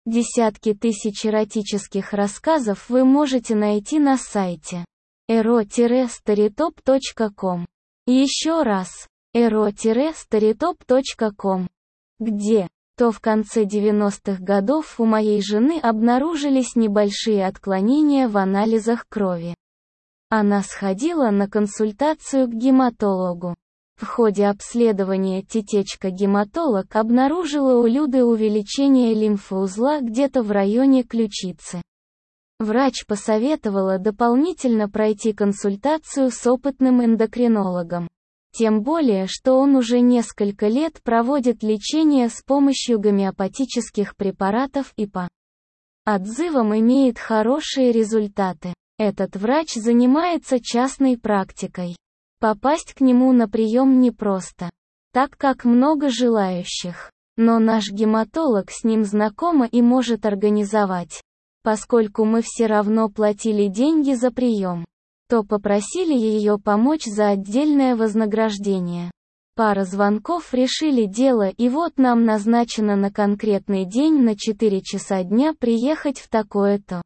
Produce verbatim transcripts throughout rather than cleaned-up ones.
Десятки тысяч эротических рассказов вы можете найти на сайте эро старитоп точка ком. Еще раз, эро старитоп точка ком. Где? То в конце девяностых годов у моей жены обнаружились небольшие отклонения в анализах крови. Она сходила на консультацию к гематологу. В ходе обследования тетечка-гематолог обнаружила у Люды увеличение лимфоузла где-то в районе ключицы. Врач посоветовала дополнительно пройти консультацию с опытным эндокринологом. Тем более, что он уже несколько лет проводит лечение с помощью гомеопатических препаратов и по отзывам имеет хорошие результаты. Этот врач занимается частной практикой. Попасть к нему на прием непросто, так как много желающих. Но наш гематолог с ним знакома и может организовать. Поскольку мы все равно платили деньги за прием, то попросили ее помочь за отдельное вознаграждение. Пара звонков решили дело, и вот нам назначено на конкретный день на четыре часа дня приехать в такое-то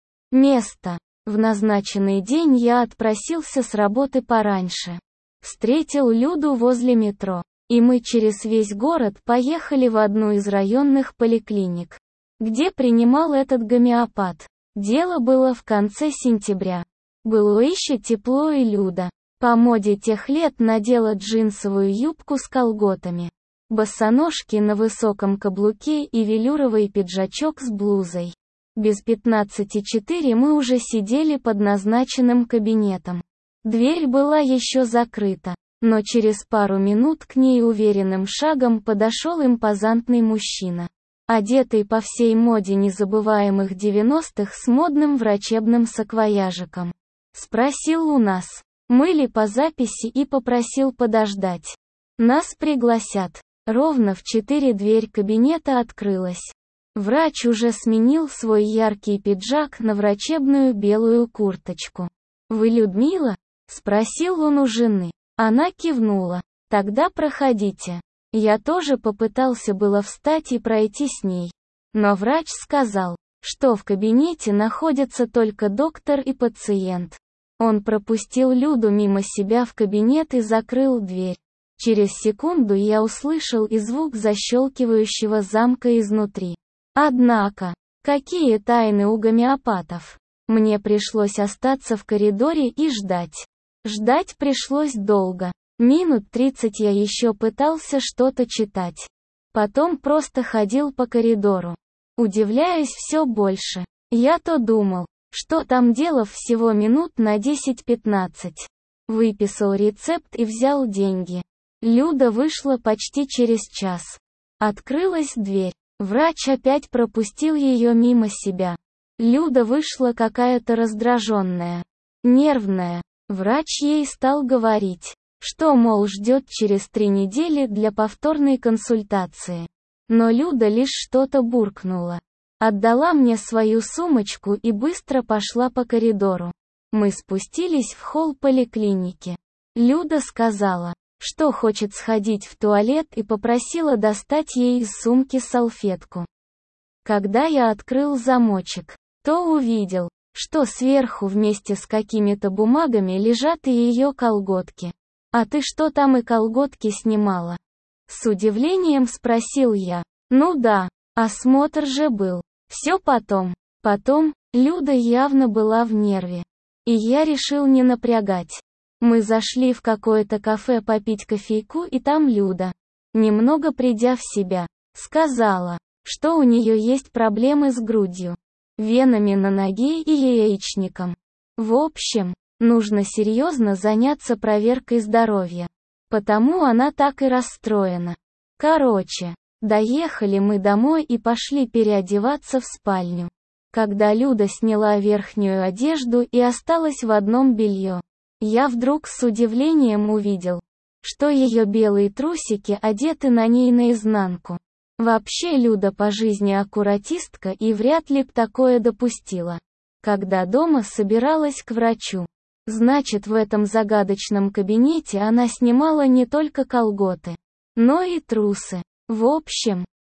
место. В назначенный день я отпросился с работы пораньше. Встретил Люду возле метро, и мы через весь город поехали в одну из районных поликлиник, где принимал этот гомеопат. Дело было в конце сентября. Было еще тепло, и Люда, по моде тех лет, надела джинсовую юбку с колготами, босоножки на высоком каблуке и велюровый пиджачок с блузой. Без пятнадцати четыре мы уже сидели под назначенным кабинетом. Дверь была еще закрыта, но через пару минут к ней уверенным шагом подошел импозантный мужчина, одетый по всей моде незабываемых девяностых с модным врачебным саквояжиком. Спросил у нас, мы ли по записи, и попросил подождать. Нас пригласят. Ровно в четыре дверь кабинета открылась. Врач уже сменил свой яркий пиджак на врачебную белую курточку. «Вы Людмила?» — спросил он у жены. Она кивнула. «Тогда проходите». Я тоже попытался было встать и пройти с ней. Но врач сказал, что в кабинете находятся только доктор и пациент. Он пропустил Люду мимо себя в кабинет и закрыл дверь. Через секунду я услышал и звук защелкивающего замка изнутри. Однако, какие тайны у гомеопатов? Мне пришлось остаться в коридоре и ждать. Ждать пришлось долго. Минут тридцать я еще пытался что-то читать. Потом просто ходил по коридору, удивляясь все больше. Я-то думал, что там делов всего минут на десять-пятнадцать. Выписал рецепт и взял деньги. Люда вышла почти через час. Открылась дверь. Врач опять пропустил ее мимо себя. Люда вышла какая-то раздраженная, нервная. Врач ей стал говорить, что, мол, ждет через три недели для повторной консультации. Но Люда лишь что-то буркнула. Отдала мне свою сумочку и быстро пошла по коридору. Мы спустились в холл поликлиники. Люда сказала, что хочет сходить в туалет, и попросила достать ей из сумки салфетку. Когда я открыл замочек, то увидел, что сверху вместе с какими-то бумагами лежат и ее колготки. «А ты что там и колготки снимала?» С удивлением спросил я. «Ну да, осмотр же был. Все потом». Потом, Люда явно была в нерве. И я решил не напрягать. Мы зашли в какое-то кафе попить кофейку, и там Люда, немного придя в себя, сказала, что у нее есть проблемы с грудью, венами на ноге и яичником. В общем, нужно серьезно заняться проверкой здоровья. Потому она так и расстроена. Короче, доехали мы домой и пошли переодеваться в спальню. Когда Люда сняла верхнюю одежду и осталась в одном белье, я вдруг с удивлением увидел, что ее белые трусики одеты на ней наизнанку. Вообще Люда по жизни аккуратистка и вряд ли б такое допустила. Когда дома собиралась к врачу, значит, в этом загадочном кабинете она снимала не только колготы, но и трусы. В общем,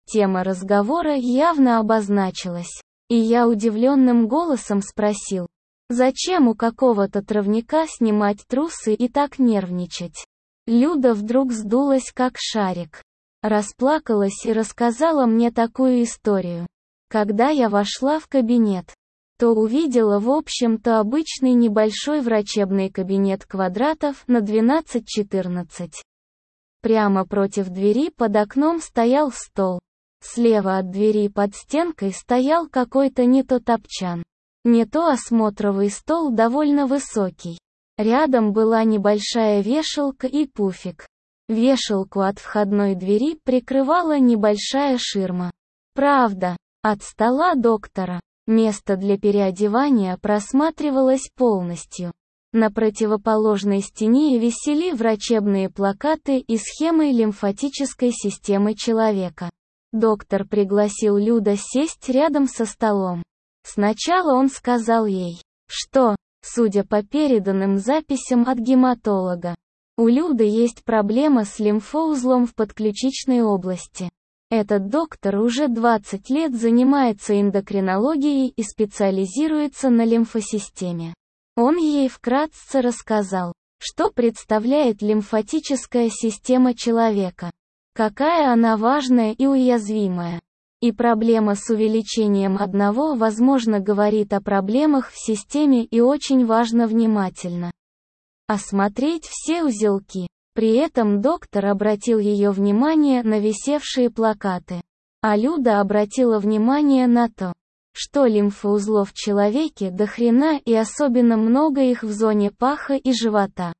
Тема разговора явно обозначилась, и я удивленным голосом спросил: «Зачем у какого-то травника снимать трусы и так нервничать?» Люда вдруг сдулась как шарик. Расплакалась и рассказала мне такую историю. Когда я вошла в кабинет, то увидела в общем-то обычный небольшой врачебный кабинет квадратов на двенадцать-четырнадцать. Прямо против двери под окном стоял стол. Слева от двери под стенкой стоял какой-то не то топчан, не то осмотровый стол довольно высокий. Рядом была небольшая вешалка и пуфик. Вешалку от входной двери прикрывала небольшая ширма. Правда, от стола доктора место для переодевания просматривалось полностью. На противоположной стене висели врачебные плакаты и схемы лимфатической системы человека. Доктор пригласил Люда сесть рядом со столом. Сначала он сказал ей, что, судя по переданным записям от гематолога, у Люды есть проблема с лимфоузлом в подключичной области. Этот доктор уже двадцать лет занимается эндокринологией и специализируется на лимфосистеме. Он ей вкратце рассказал, что представляет лимфатическая система человека, какая она важная и уязвимая. И проблема с увеличением одного, возможно, говорит о проблемах в системе, и очень важно внимательно осмотреть все узелки. При этом доктор обратил ее внимание на висевшие плакаты. А Люда обратила внимание на то, что лимфоузлов в человеке до хрена, и особенно много их в зоне паха и живота.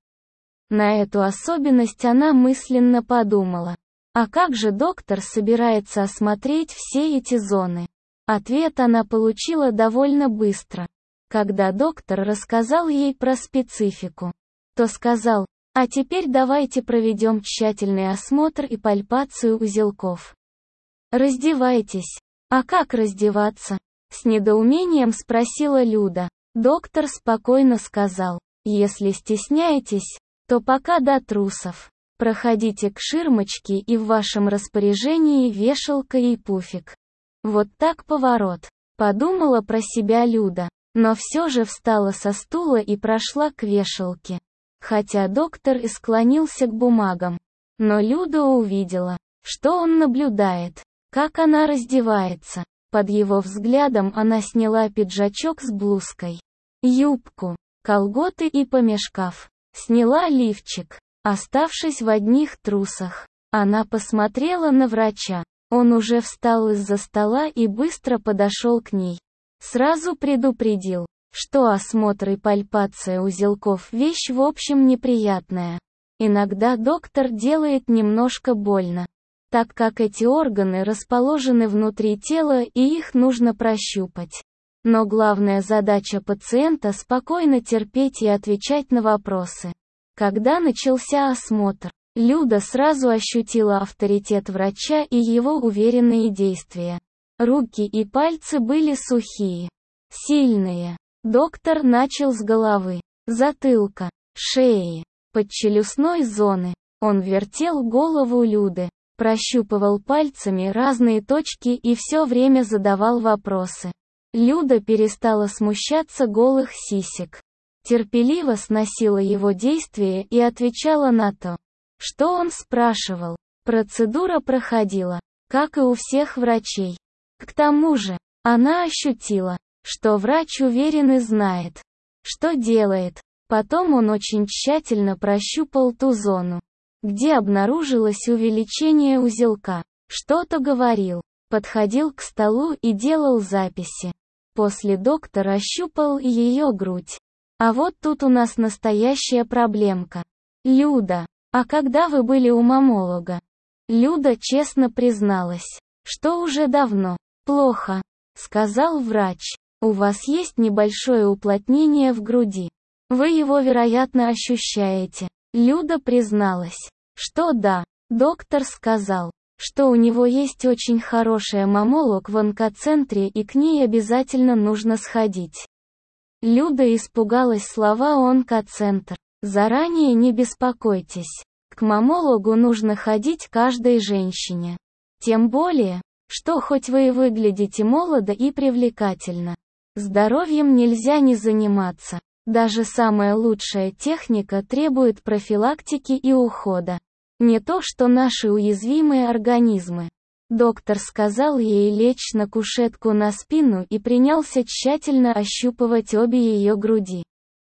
На эту особенность она мысленно подумала: а как же доктор собирается осмотреть все эти зоны? Ответ она получила довольно быстро. Когда доктор рассказал ей про специфику, то сказал: а теперь давайте проведем тщательный осмотр и пальпацию узелков. Раздевайтесь. А как раздеваться? С недоумением спросила Люда. Доктор спокойно сказал: если стесняетесь, то пока до трусов. Проходите к ширмочке, и в вашем распоряжении вешалка и пуфик. Вот так поворот. Подумала про себя Люда, но все же встала со стула и прошла к вешалке. Хотя доктор и склонился к бумагам. Но Люда увидела, что он наблюдает, как она раздевается. Под его взглядом она сняла пиджачок с блузкой, юбку, колготы и, помешкав, сняла лифчик, оставшись в одних трусах. Она посмотрела на врача. Он уже встал из-за стола и быстро подошел к ней. Сразу предупредил, что осмотр и пальпация узелков – вещь в общем неприятная. Иногда доктор делает немножко больно, так как эти органы расположены внутри тела и их нужно прощупать. Но главная задача пациента – спокойно терпеть и отвечать на вопросы. Когда начался осмотр, Люда сразу ощутила авторитет врача и его уверенные действия. Руки и пальцы были сухие, сильные. Доктор начал с головы, затылка, шеи, подчелюстной зоны. Он вертел голову Люды, прощупывал пальцами разные точки и все время задавал вопросы. Люда перестала смущаться голых сисек. Терпеливо сносила его действия и отвечала на то, что он спрашивал. Процедура проходила, как и у всех врачей. К тому же, она ощутила, что врач уверен и знает, что делает. Потом он очень тщательно прощупал ту зону, где обнаружилось увеличение узелка. Что-то говорил, подходил к столу и делал записи. После доктор ощупал ее грудь. А вот тут у нас настоящая проблемка. Люда, а когда вы были у маммолога? Люда честно призналась, что уже давно. Плохо, сказал врач. У вас есть небольшое уплотнение в груди. Вы его, вероятно, ощущаете. Люда призналась, что да. Доктор сказал, что у него есть очень хорошая маммолог в онкоцентре и к ней обязательно нужно сходить. Люда испугалась слова «онкоцентр». Заранее не беспокойтесь. К маммологу нужно ходить каждой женщине. Тем более, что хоть вы и выглядите молодо и привлекательно, здоровьем нельзя не заниматься. Даже самая лучшая техника требует профилактики и ухода. Не то что наши уязвимые организмы. Доктор сказал ей лечь на кушетку на спину и принялся тщательно ощупывать обе ее груди.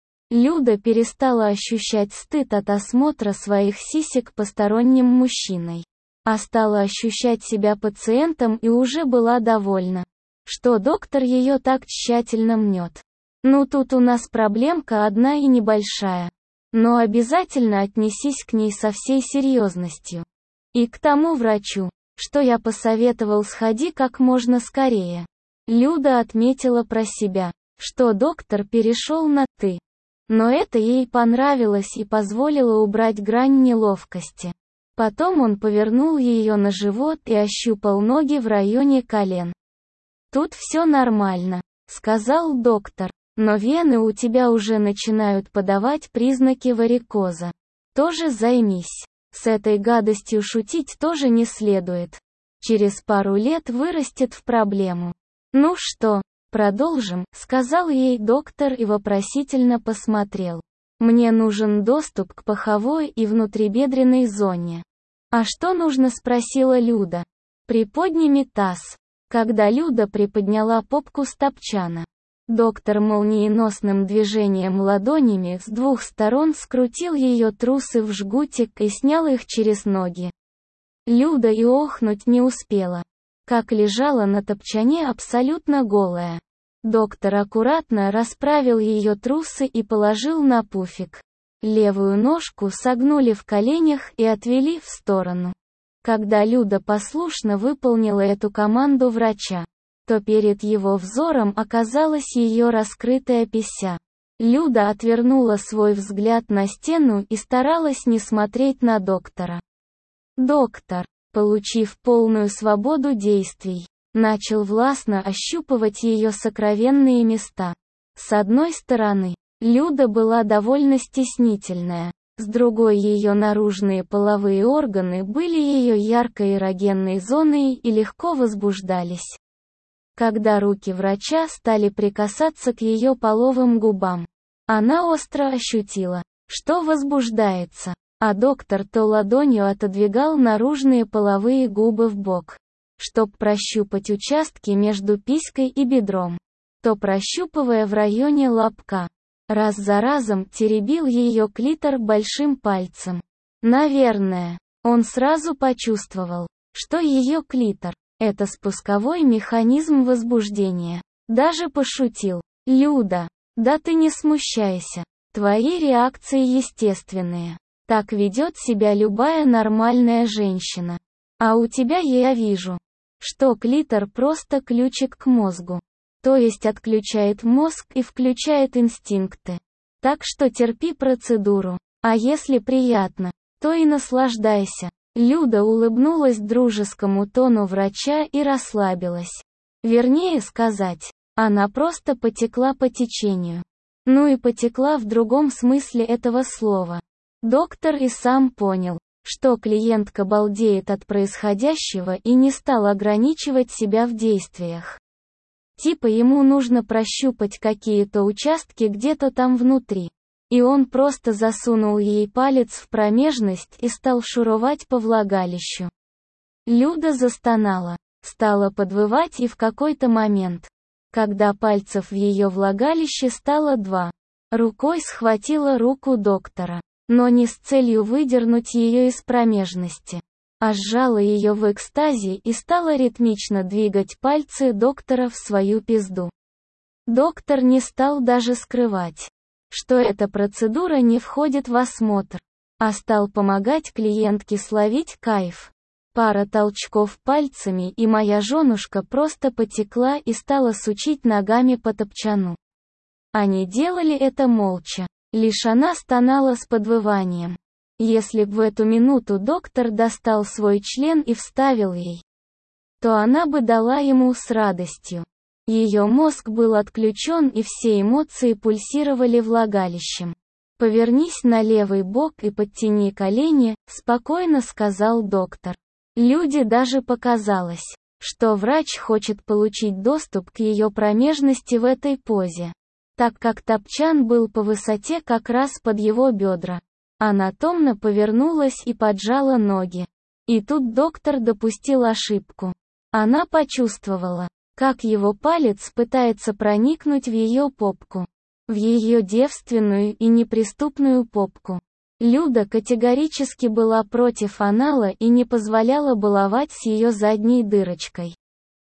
Люда перестала ощущать стыд от осмотра своих сисек посторонним мужчиной, а стала ощущать себя пациентом и уже была довольна, что доктор ее так тщательно мнет. Ну тут у нас проблемка одна и небольшая, но обязательно отнесись к ней со всей серьезностью. И к тому врачу, что я посоветовал, сходи как можно скорее. Люда отметила про себя, что доктор перешел на «ты». Но это ей понравилось и позволило убрать грань неловкости. Потом он повернул ее на живот и ощупал ноги в районе колен. «Тут все нормально», — сказал доктор, «но вены у тебя уже начинают подавать признаки варикоза. Тоже займись. С этой гадостью шутить тоже не следует. Через пару лет вырастет в проблему». «Ну что, продолжим», — сказал ей доктор и вопросительно посмотрел. «Мне нужен доступ к паховой и внутрибедренной зоне». «А что нужно?» — спросила Люда. «Приподними таз». Когда Люда приподняла попку с топчана, доктор молниеносным движением ладонями с двух сторон скрутил ее трусы в жгутик и снял их через ноги. Люда и охнуть не успела, как лежала на топчане абсолютно голая. Доктор аккуратно расправил ее трусы и положил на пуфик. Левую ножку согнули в коленях и отвели в сторону. Когда Люда послушно выполнила эту команду врача, то перед его взором оказалась ее раскрытая пися. Люда отвернула свой взгляд на стену и старалась не смотреть на доктора. Доктор, получив полную свободу действий, начал властно ощупывать ее сокровенные места. С одной стороны, Люда была довольно стеснительная, с другой ее наружные половые органы были ее яркой эрогенной зоной и легко возбуждались. Когда руки врача стали прикасаться к ее половым губам, она остро ощутила, что возбуждается, а доктор то ладонью отодвигал наружные половые губы вбок, чтоб прощупать участки между писькой и бедром, то прощупывая в районе лобка. Раз за разом теребил ее клитор большим пальцем. Наверное, он сразу почувствовал, что ее клитор – это спусковой механизм возбуждения. Даже пошутил: «Люда, да ты не смущайся, твои реакции естественные. Так ведет себя любая нормальная женщина. А у тебя я вижу, что клитор просто ключик к мозгу. То есть отключает мозг и включает инстинкты. Так что терпи процедуру, а если приятно, то и наслаждайся». Люда улыбнулась дружескому тону врача и расслабилась. Вернее сказать, она просто потекла по течению. Ну и потекла в другом смысле этого слова. Доктор и сам понял, что клиентка балдеет от происходящего и не стал ограничивать себя в действиях. Типа ему нужно прощупать какие-то участки где-то там внутри. И он просто засунул ей палец в промежность и стал шуровать по влагалищу. Люда застонала, стала подвывать и в какой-то момент, когда пальцев в ее влагалище стало два, рукой схватила руку доктора, но не с целью выдернуть ее из промежности, а сжала ее в экстазе и стала ритмично двигать пальцы доктора в свою пизду. Доктор не стал даже скрывать, что эта процедура не входит в осмотр, а стал помогать клиентке словить кайф. Пара толчков пальцами, и моя женушка просто потекла и стала сучить ногами по топчану. Они делали это молча, лишь она стонала с подвыванием. Если б в эту минуту доктор достал свой член и вставил ей, то она бы дала ему с радостью. Ее мозг был отключен и все эмоции пульсировали влагалищем. «Повернись на левый бок и подтяни колени», — спокойно сказал доктор. Люде даже показалось, что врач хочет получить доступ к ее промежности в этой позе, так как топчан был по высоте как раз под его бедра. Она томно повернулась и поджала ноги. И тут доктор допустил ошибку. Она почувствовала, как его палец пытается проникнуть в ее попку. В ее девственную и неприступную попку. Люда категорически была против анала и не позволяла баловать с ее задней дырочкой.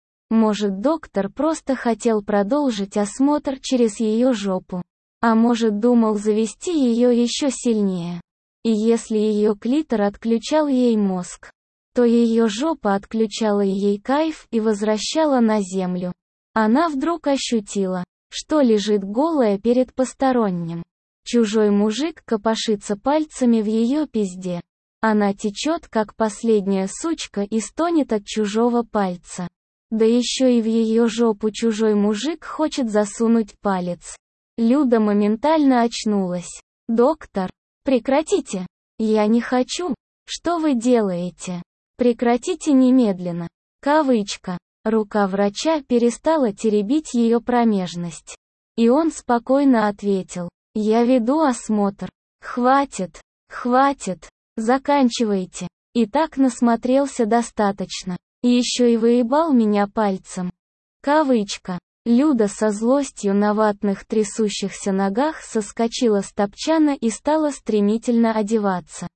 Может, доктор просто хотел продолжить осмотр через ее жопу. А может, думал завести ее еще сильнее. И если ее клитор отключал ей мозг, то ее жопа отключала ей кайф и возвращала на землю. Она вдруг ощутила, что лежит голая перед посторонним. Чужой мужик копошится пальцами в ее пизде. Она течет, как последняя сучка, и стонет от чужого пальца. Да еще и в ее жопу чужой мужик хочет засунуть палец. Люда моментально очнулась. «Доктор, прекратите! Я не хочу! Что вы делаете? Прекратите немедленно!» Кавычка. Рука врача перестала теребить ее промежность. И он спокойно ответил: «Я веду осмотр. Хватит, хватит, заканчивайте. И так насмотрелся достаточно. И еще и выебал меня пальцем». Кавычка. Люда со злостью на ватных трясущихся ногах соскочила с топчана и стала стремительно одеваться.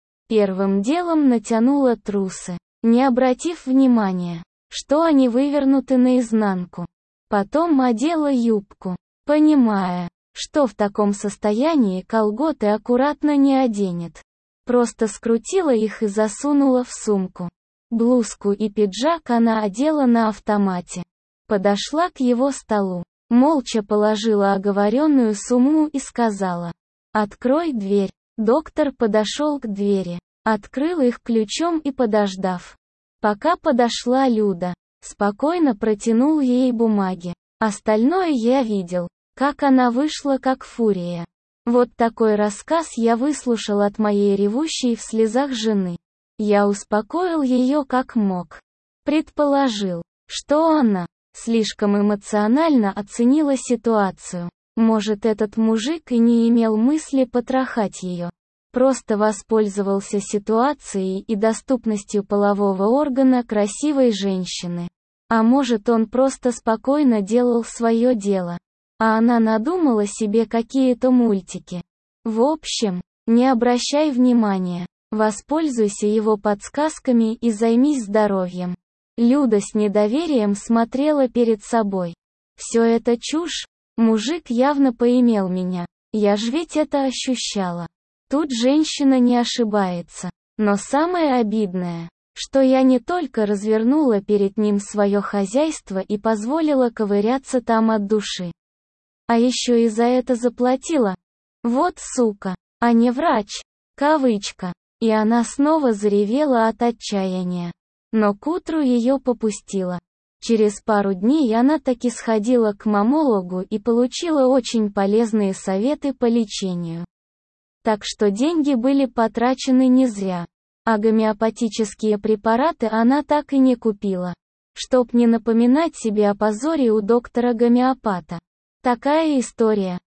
Первым делом натянула трусы, не обратив внимания, что они вывернуты наизнанку. Потом одела юбку, понимая, что в таком состоянии колготы аккуратно не оденет. Просто скрутила их и засунула в сумку. Блузку и пиджак она одела на автомате. Подошла к его столу, молча положила оговоренную сумму и сказала: «Открой дверь». Доктор подошел к двери, открыл их ключом и, подождав, пока подошла Люда, спокойно протянул ей бумаги. Остальное я видел, как она вышла как фурия. Вот такой рассказ я выслушал от моей ревущей в слезах жены. Я успокоил ее как мог. Предположил, что она слишком эмоционально оценила ситуацию. Может, этот мужик и не имел мысли потрахать ее. Просто воспользовался ситуацией и доступностью полового органа красивой женщины. А может, он просто спокойно делал свое дело. А она надумала себе какие-то мультики. В общем, не обращай внимания. Воспользуйся его подсказками и займись здоровьем. Люда с недоверием смотрела перед собой. Все это чушь. Мужик явно поимел меня. Я ж ведь это ощущала. Тут женщина не ошибается. Но самое обидное, что я не только развернула перед ним свое хозяйство и позволила ковыряться там от души, а еще и за это заплатила. Вот сука, а не врач. Кавычка. И она снова заревела от отчаяния. Но к утру ее попустило. Через пару дней она таки сходила к маммологу и получила очень полезные советы по лечению. Так что деньги были потрачены не зря. А гомеопатические препараты она так и не купила. Чтоб не напоминать себе о позоре у доктора-гомеопата. Такая история.